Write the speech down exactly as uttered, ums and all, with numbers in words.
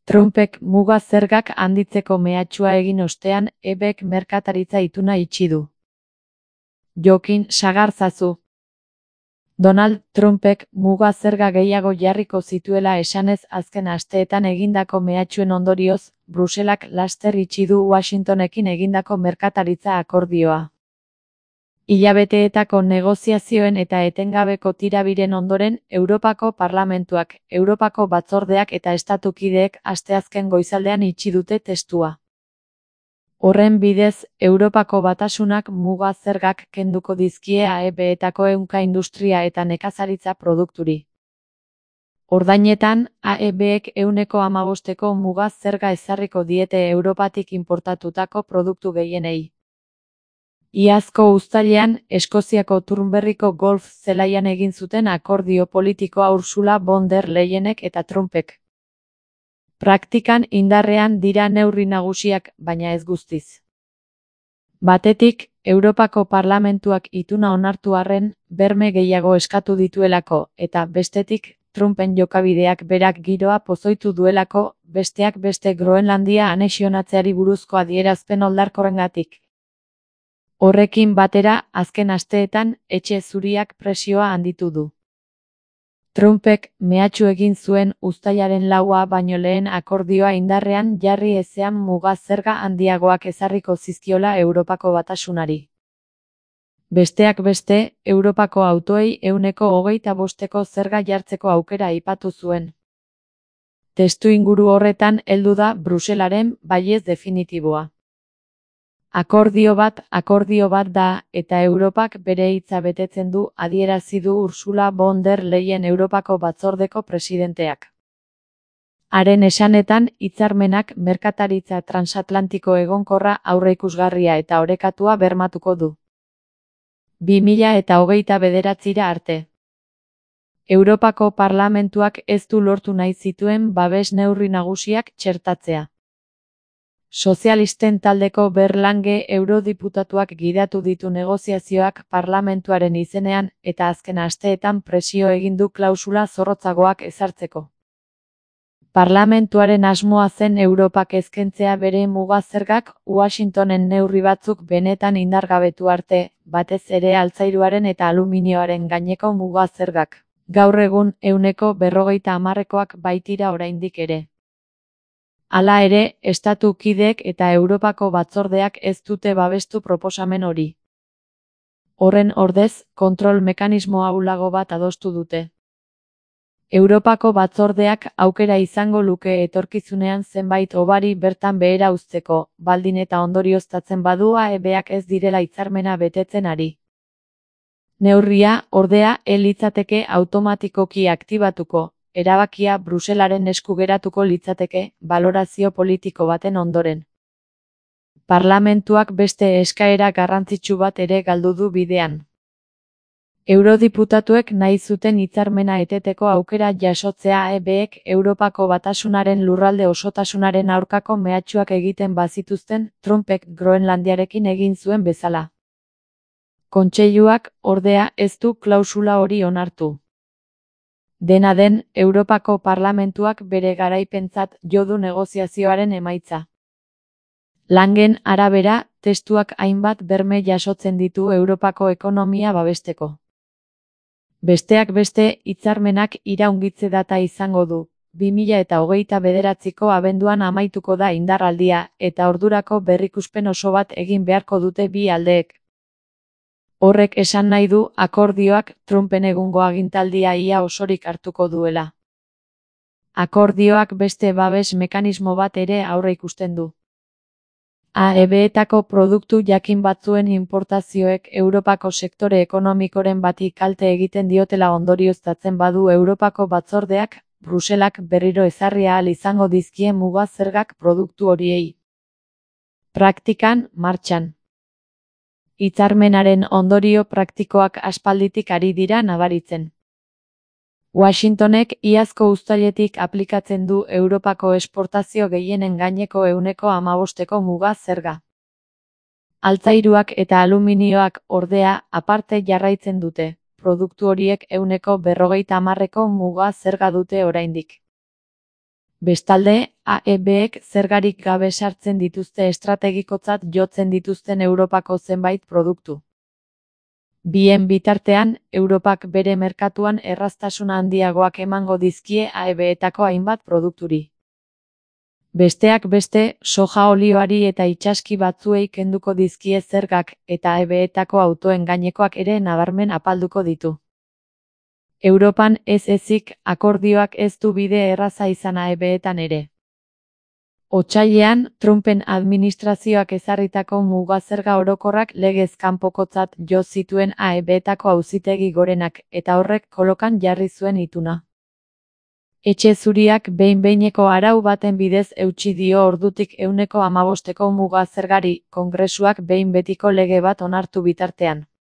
Trumpek muga zergak handitzeko mehatxua egin ostean E B K merkataritza ituna itxi du. Jokin sagarzazu. Donald Trumpek muga zerga gehiago jarriko zituela esanez azken asteetan egindako mehatxuen ondorioz, Bruselak laster itxi du Washingtonekin egindako merkataritza akordioa. Hilabeteetako negoziazioen eta etengabeko tirabiren ondoren, Europako Parlamentuak, Europako Batzordeak eta estatukideek asteazken goizaldean itxi dute testua. Horren bidez, Europako Batasunak muga zergak kenduko dizkie A E B-etako ehunka industria eta nekazaritza produkturi. Ordainetan, A E B-ek ehuneko hamabosteko muga zerga ezarriko diete Europatik inportatutako produktu gehienei. Iazko uztailean, Eskoziako Turnberriko golf zelaian egin zuten akordio politikoa Ursula von der Leyenek eta Trumpek. Praktikan indarrean dira neurri nagusiak, baina ez guztiz. Batetik, Europako Parlamentuak ituna onartu arren, berme gehiago eskatu dituelako, eta bestetik, Trumpen jokabideak berak giroa pozoitu duelako, besteak beste Groenlandia anexionatzeari buruzko adierazpen oldarkorrengatik. Horrekin batera, azken asteetan, etxe zuriak presioa handitu du. Trumpek mehatxu egin zuen uztailaren laua baino lehen akordioa indarrean jarri ezean muga zerga handiagoak ezarriko zizkiola Europako Batasunari. Besteak beste, Europako autoei ehuneko hogeita bosteko zerga jartzeko aukera aipatu zuen. Testuinguru horretan heldu da Bruselaren baiez definitiboa. Akordio bat, akordio bat da, eta Europak bere hitza betetzen du, adierazi du Ursula von der Leyen Europako Batzordeko presidenteak. Haren esanetan, hitzarmenak merkataritza transatlantiko egonkorra aurreikusgarria eta orekatua bermatuko du. bi mila eta hogeita bederatzira arte. Europako Parlamentuak ez du lortu nahi zituen babes neurri nagusiak txertatzea. Sozialisten taldeko Berlange eurodiputatuak gidatu ditu negoziazioak parlamentuaren izenean eta azken asteetan presio egin du klausula zorrotzagoak ezartzeko. Parlamentuaren asmoa zen Europak ezkentzea bere muga zergak Washingtonen neurri batzuk benetan indargabetu arte, batez ere altzairuaren eta aluminioaren gaineko muga zergak. Gaur egun ehuneko berrogeita hamarrekoak baitira oraindik ere. Hala ere, estatu kideek eta Europako Batzordeak ez dute babestu proposamen hori. Horren ordez, kontrol mekanismo ahulago bat adostu dute. Europako Batzordeak aukera izango luke etorkizunean zenbait hobari bertan behera uzteko, baldin eta ondorioztatzen badu A E B-ak ez direla hitzarmena betetzen ari. Neurria, ordea, ez litzateke automatikoki aktibatuko. Erabakia Bruselaren esku geratuko litzateke, balorazio politiko baten ondoren. Parlamentuak beste eskaera garrantzitsu bat ere galdu du bidean. Eurodiputatuek nahi zuten hitzarmena eteteko aukera jasotzea A E B-ek Europako Batasunaren lurralde osotasunaren aurkako mehatxuak egiten bazituzten Trumpek Groenlandiarekin egin zuen bezala. Kontseiluak, ordea, ez du klausula hori onartu. Dena den, Europako Parlamentuak bere garaipentzat jo du negoziazioaren emaitza. Langen arabera, testuak hainbat berme jasotzen ditu Europako ekonomia babesteko. Besteak beste, hitzarmenak iraungitze data izango du, bi mila eta hogeita bederatziko abenduan amaituko da indarraldia, eta ordurako berrikuspen oso bat egin beharko dute bi aldeek. Horrek esan nahi du akordioak Trumpen egungo agintaldia ia osorik hartuko duela. Akordioak beste babes mekanismo bat ere aurreikusten du. A E B-etako produktu jakin batzuen inportazioek Europako sektore ekonomikoren bati kalte egiten diotela ondorioztatzen badu Europako Batzordeak, Bruselak berriro ezarri ahal izango dizkie muga zergak produktu horiei. Praktikan, martxan. Hitzarmenaren ondorio praktikoak aspalditik ari dira nabaritzen. Washingtonek iazko uztailetik aplikatzen du Europako esportazio gehienen gaineko ehuneko hamabosteko muga zerga. Altzairuak eta aluminioak, ordea, aparte jarraitzen dute, produktu horiek ehuneko berrogeita hamarreko muga zerga dute oraindik. Bestalde, A E Bek zergarik gabe sartzen dituzte estrategikotzat jotzen dituzten Europako zenbait produktu. Bien bitartean, Europak bere merkatuan erraztasun handiagoak emango dizkie A E Betako hainbat produkturi. Besteak beste, soja olioari eta itsaski batzuei kenduko dizkie zergak, eta A E Betako autoen gainekoak ere nabarmen apalduko ditu. Europan ez ezik, akordioak ez du bide erraza izan A E Betan ere. Otsailean, Trumpen administrazioak ezarritako muga-zerga orokorrak legez kanpokotzat jo zituen A E Betako auzitegi gorenak, eta horrek kolokan jarri zuen ituna. Etxe Zuriak behin-behineko arau baten bidez eutsi dio ordutik ehuneko hamabosteko muga-zergari, Kongresuak behin betiko lege bat onartu bitartean.